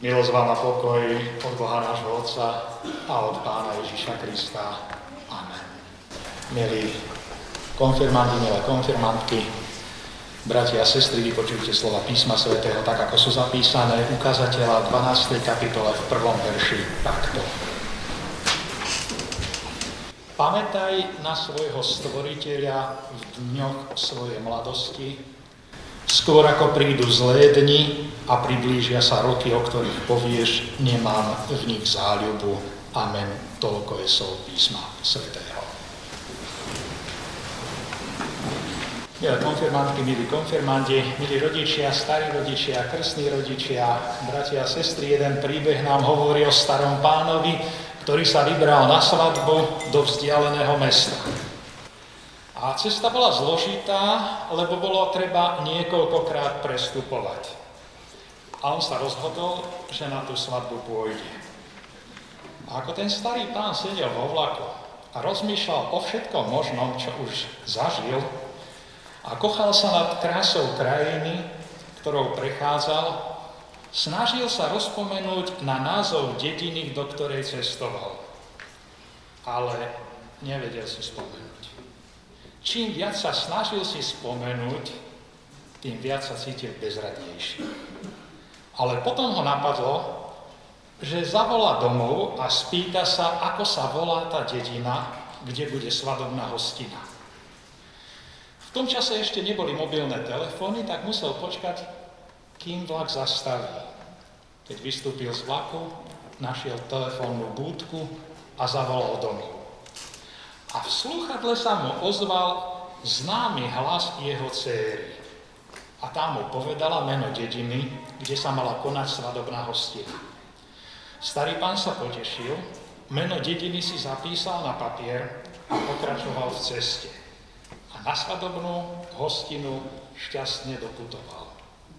Milosť vám a pokoj od Boha nášho Otca a od Pána Ježiša Krista. Amen. Milí konfirmanti, milé konfirmantky, bratia a sestry, vypočujte slova písma svätého, tak ako sú zapísané u kazateľa 12. kapitole v 1. verši takto. Pamätaj na svojho stvoriteľa v dňoch svojej mladosti, skôr ako prídu zlé dni a priblížia sa roky, o ktorých povieš, nemám v nich záľubu. Amen. Toľko je slov písma svätého. Milé konfirmantky, milí konfirmandi, milí rodičia, starí rodičia, krstní rodičia, bratia a sestry, jeden príbeh nám hovorí o starom pánovi, ktorý sa vybral na svadbu do vzdialeného mesta. A cesta bola zložitá, lebo bolo treba niekoľkokrát prestupovať. A on sa rozhodol, že na tú svadbu pôjde. A ako ten starý pán sedel vo vlaku a rozmýšľal o všetkom možnom, čo už zažil, a kochal sa nad krásou krajiny, ktorou prechádzal, snažil sa rozpomenúť na názov dediny, do ktorej cestoval. Ale nevedel si spomenúť. Čím viac sa snažil si spomenúť, tým viac sa cítil bezradnejší. Ale potom ho napadlo, že zavolá domov a spýta sa, ako sa volá tá dedina, kde bude svadobná hostina. V tom čase ešte neboli mobilné telefóny, tak musel počkať, kým vlak zastaví. Keď vystúpil z vlaku, našiel telefónnu búdku a zavolal domov. A v slúchadle sa mu ozval známy hlas jeho dcéry. A tá mu povedala meno dediny, kde sa mala konať svadobná hostina. Starý pán sa potešil, meno dediny si zapísal na papier a pokračoval v ceste. A na svadobnú hostinu šťastne doputoval.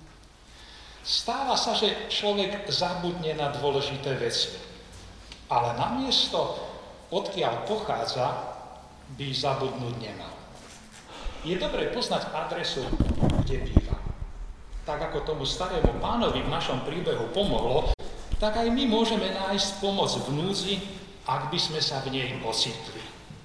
Stáva sa, že človek zabudne na dôležité veci, ale namiesto, odkiaľ pochádza, by zabudnúť nemal. Je dobré poznať adresu, kde býva. Tak ako tomu starému pánovi v našom príbehu pomohlo, tak aj my môžeme nájsť pomoc v núdzi, ak by sme sa v nej ocitli.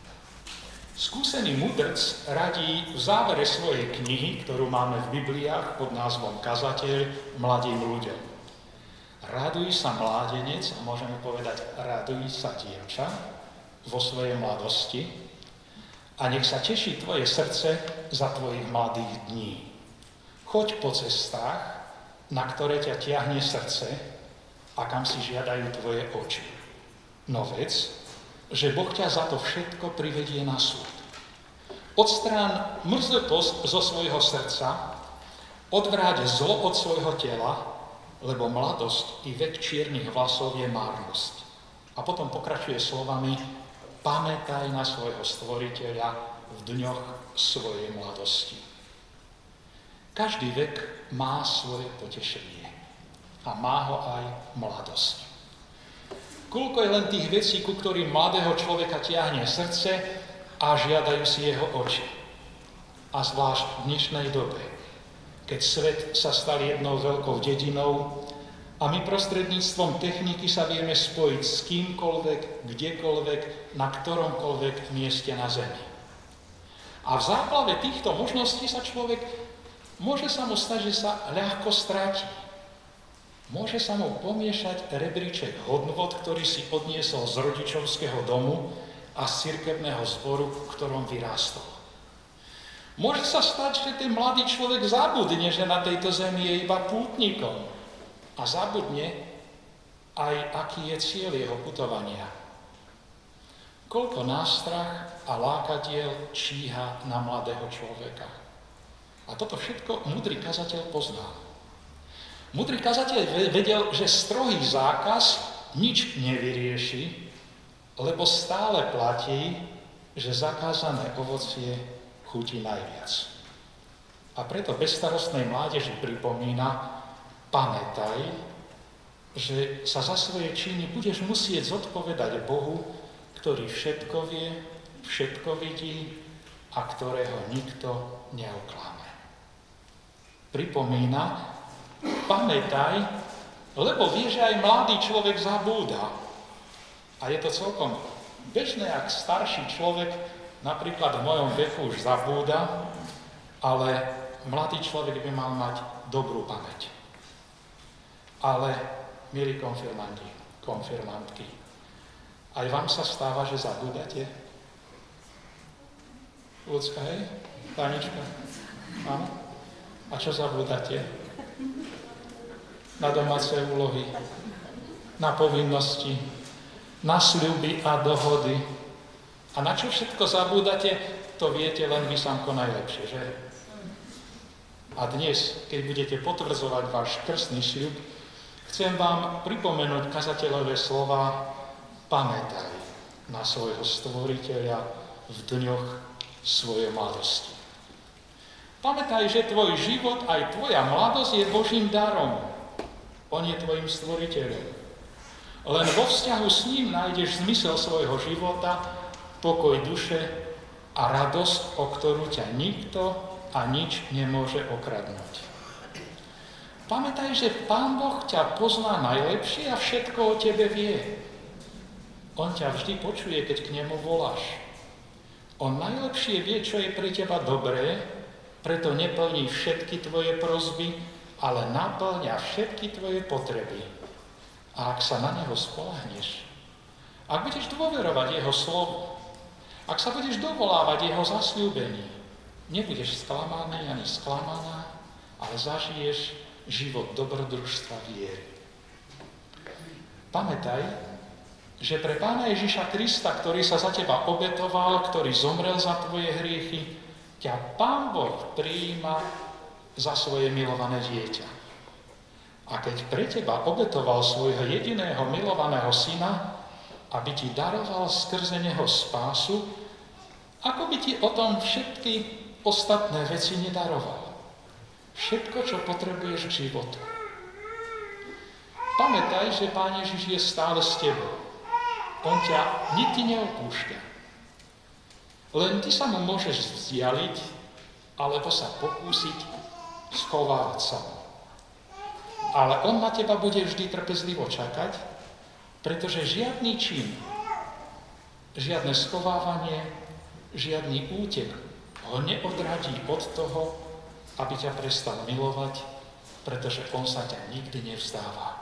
Skúsený mudrc radí v závere svojej knihy, ktorú máme v Bibliách pod názvom Kazateľ mladým ľuďom. Raduj sa mládenec, a môžeme povedať raduj sa dievča vo svojej mladosti, a nech sa teší tvoje srdce za tvojich mladých dní. Choď po cestách, na ktoré ťa tiahne srdce a kam si žiadajú tvoje oči. No vec, že Boh ťa za to všetko privedie na súd. Odstrán mrzutosť zo svojho srdca, odvráť zlo od svojho tela, lebo mladosť i vek čiernych vlasov je márnosť. A potom pokračuje slovami: pamätaj na svojho stvoriteľa v dňoch svojej mladosti. Každý vek má svoje potešenie a má ho aj mladosť. Koľko je len tých vecí, ku ktorým mladého človeka tiahne srdce a žiadajú si jeho oči. A zvlášť v dnešnej dobe, keď svet sa stal jednou veľkou dedinou, a my prostredníctvom techniky sa vieme spojiť s kýmkoľvek, kdekoľvek, na ktoromkoľvek mieste na zemi. A v záplave týchto možností môže sa mu stať, že sa ľahko stratí. Môže sa mu pomiešať rebríček hodnôt, ktorý si odniesol z rodičovského domu a z cirkevného zboru, v ktorom vyrástol. Môže sa stať, že ten mladý človek zabudne, že na tejto zemi je iba pútnikom. A zabudne aj, aký je cieľ jeho putovania. Koľko nástrah a lákadiel číha na mladého človeka. A toto všetko múdry kazateľ poznal. Múdry kazateľ vedel, že strohý zákaz nič nevyrieši, lebo stále platí, že zakázané ovocie chutí najviac. A preto bezstarostnej mládeži pripomína: pamätaj, že sa za svoje činy budeš musieť zodpovedať Bohu, ktorý všetko vie, všetko vidí a ktorého nikto neoklame. Pripomína, pamätaj, Lebo vie, že aj mladý človek zabúda. A je to celkom bežné, ak starší človek, napríklad v mojom veku, už zabúda, ale mladý človek by mal mať dobrú pamäť. Ale, milí konfirmandi, konfirmantky, aj vám sa stáva, že zabúdate? Ľudská, hej? Tánička? Áno? A čo zabúdate? Na domáce úlohy, na povinnosti, na sľuby a dohody. A na čo všetko zabúdate, to viete len vy samko najlepšie, že? A dnes, keď budete potvrdzovať váš krstný sľub, chcem vám pripomenúť kazateľové slova: pamätaj na svojho stvoriteľa v dňoch svojej mladosti. Pamätaj, že tvoj život, aj tvoja mladosť je Božím darom. On je tvojim stvoriteľom. Len vo vzťahu s ním nájdeš zmysel svojho života, pokoj duše a radosť, o ktorú ťa nikto a nič nemôže okradnúť. Pamätaj, že Pán Boh ťa pozná najlepšie a všetko o tebe vie. On ťa vždy počuje, keď k nemu voláš. On najlepšie vie, čo je pre teba dobré, preto neplní všetky tvoje prosby, ale naplňa všetky tvoje potreby. A ak sa na neho spoľahneš, ak budeš dôverovať jeho slovu, ak sa budeš dovolávať jeho zasľúbení, nebudeš sklamaný ani sklamaná, ale zažiješ život dobrodružstva viery. Pamätaj, že pre Pána Ježiša Krista, ktorý sa za teba obetoval, ktorý zomrel za tvoje hriechy, ťa Pán Boh prijíma za svoje milované dieťa. A keď pre teba obetoval svojho jediného milovaného syna, aby ti daroval skrze neho spásu, ako by ti o tom všetky ostatné veci nedaroval. Všetko, čo potrebuješ k životu. Pamätaj, že Pán Ježiš je stále s tebou. On ťa nikdy neopúšťa. Len ty sa mu môžeš vzdialiť, alebo sa pokúsiť schovávať sa. Ale on na teba bude vždy trpezlivo čakať, pretože žiadny čin, žiadne schovávanie, žiadny útek ho neodradí od toho, aby ťa prestal milovať, pretože on sa ťa nikdy nevzdáva.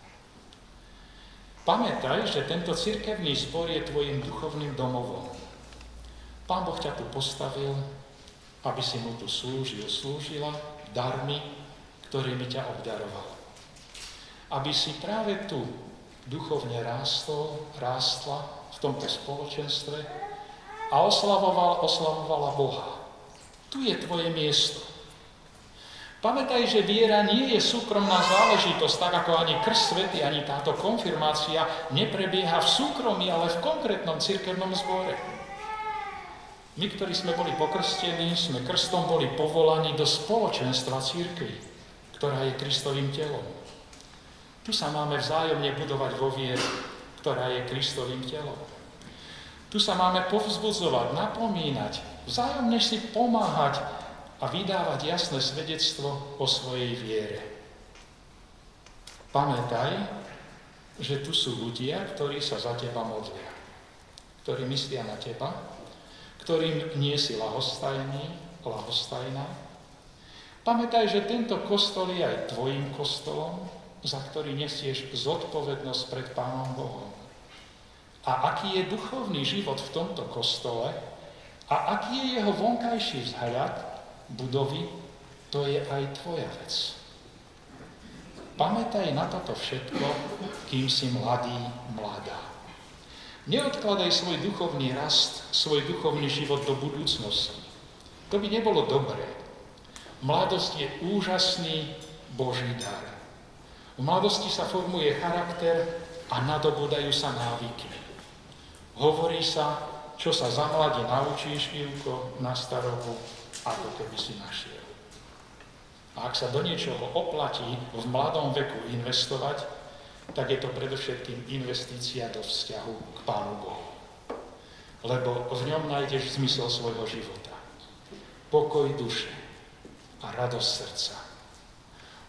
Pamätaj, že tento cirkevný zbor je tvojim duchovným domovom. Pán Boh ťa tu postavil, aby si mu tu slúžila darmi, ktorými ťa obdaroval. Aby si práve tu duchovne rástla v tomto spoločenstve a oslavovala Boha. Tu je tvoje miesto. Pamätaj, že viera nie je súkromná záležitosť, tak ako ani krst svätý, ani táto konfirmácia neprebieha v súkromí, ale v konkrétnom cirkevnom zbore. My, ktorí sme boli pokrstení, sme krstom boli povolaní do spoločenstva cirkvi, ktorá je Kristovým telom. Tu sa máme vzájomne budovať vo viere, ktorá je Kristovým telom. Tu sa máme povzbudzovať, napomínať, vzájomne si pomáhať a vydávať jasné svedectvo o svojej viere. Pamätaj, že tu sú ľudia, ktorí sa za teba modlia, ktorí myslia na teba, ktorým nie si ľahostajná. Pamätaj, že tento kostol je aj tvojim kostolom, za ktorý nesieš zodpovednosť pred Pánom Bohom. A aký je duchovný život v tomto kostole a aký je jeho vonkajší vzhľad budovy, to je aj tvoja vec. Pamätaj na toto všetko, kým si mladá. Neodkladaj svoj duchovný rast, svoj duchovný život do budúcnosti. To by nebolo dobré. Mladosť je úžasný Boží dar. V mladosti sa formuje charakter a nadobúdajú sa návyky. Hovorí sa, čo sa za mladí naučíš, Ivko, na starobu, ako keby si našiel. A ak sa do niečoho oplatí v mladom veku investovať, tak je to predovšetkým investícia do vzťahu k Pánu Bohu. Lebo v ňom nájdeš zmysel svojho života. Pokoj duše a radosť srdca.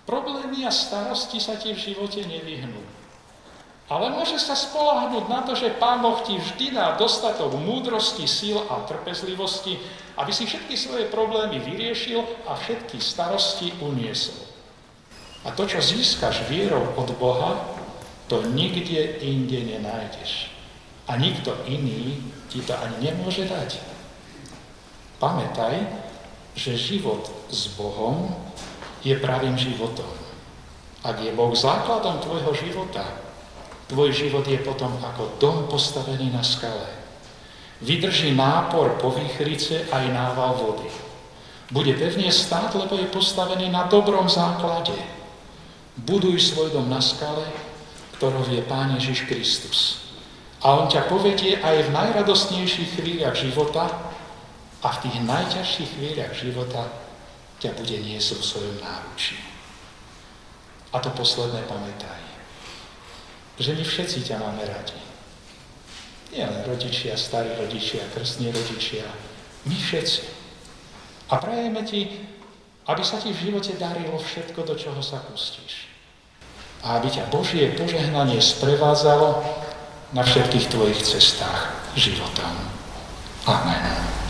Problémy a starosti sa ti v živote nevyhnú. Ale môže sa spoľahnúť na to, že Pán Boh ti vždy dá dostatok múdrosti, síl a trpezlivosti, aby si všetky svoje problémy vyriešil a všetky starosti uniesol. A to, čo získaš vierou od Boha, to nikde inde nenájdeš. A nikto iný ti to ani nemôže dať. Pamätaj, že život s Bohom je pravým životom. Ak je Boh základom tvojho života, tvoj život je potom ako dom postavený na skale. Vydrží nápor povychrice aj nával vody. Bude pevne stáť, lebo je postavený na dobrom základe. Buduj svoj dom na skale, ktorou je Pán Ježiš Kristus. A on ťa povedie aj v najradostnejších chvíľach života a v tých najťažších chvíľach života ťa bude niesť vo svojom náručí. A to posledné pamätaj, že my všetci ťa máme radi. Nie len rodičia, starí rodičia, krstní rodičia, my všetci. A prajeme ti, aby sa ti v živote darilo všetko, do čoho sa pustíš. A aby ťa Božie požehnanie sprevádzalo na všetkých tvojich cestách životom. Amen.